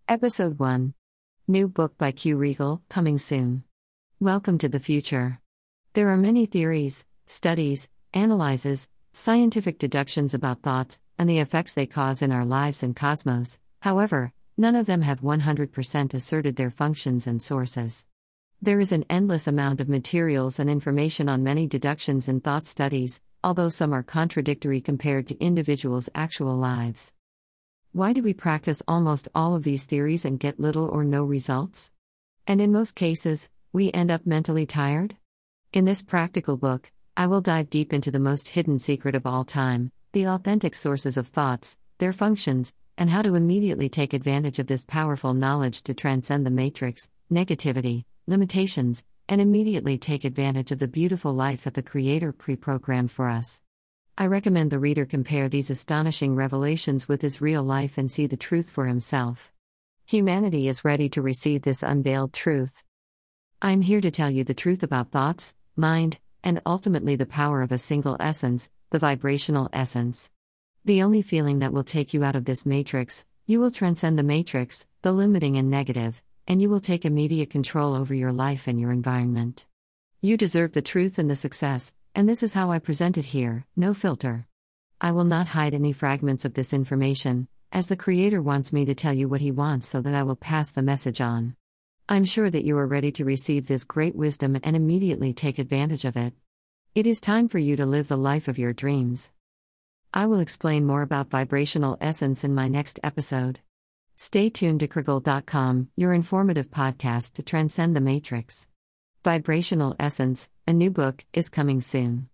Episode 1. New book by Q Regal, coming soon. Welcome to the future. There are many theories, studies, analyses, scientific deductions about thoughts and the effects they cause in our lives and cosmos. However, none of them have 100% asserted their functions and sources. There is an endless amount of materials and information on many deductions and thought studies, although some are contradictory compared to individuals' actual lives. Why do we practice almost all of these theories and get little or no results? And in most cases, we end up mentally tired? In this practical book, I will dive deep into the most hidden secret of all time, the authentic sources of thoughts, their functions, and how to immediately take advantage of this powerful knowledge to transcend the matrix, negativity, limitations, and immediately take advantage of the beautiful life that the Creator pre-programmed for us. I recommend the reader compare these astonishing revelations with his real life and see the truth for himself. Humanity is ready to receive this unveiled truth. I am here to tell you the truth about thoughts, mind, and ultimately the power of a single essence, the vibrational essence. The only feeling that will take you out of this matrix, you will transcend the matrix, the limiting and negative, and you will take immediate control over your life and your environment. You deserve the truth and the success, and this is how I present it here, no filter. I will not hide any fragments of this information, as the Creator wants me to tell you what He wants so that I will pass the message on. I'm sure that you are ready to receive this great wisdom and immediately take advantage of it. It is time for you to live the life of your dreams. I will explain more about vibrational essence in my next episode. Stay tuned to Krigel.com, your informative podcast to transcend the matrix. Vibrational Essence, a new book, is coming soon.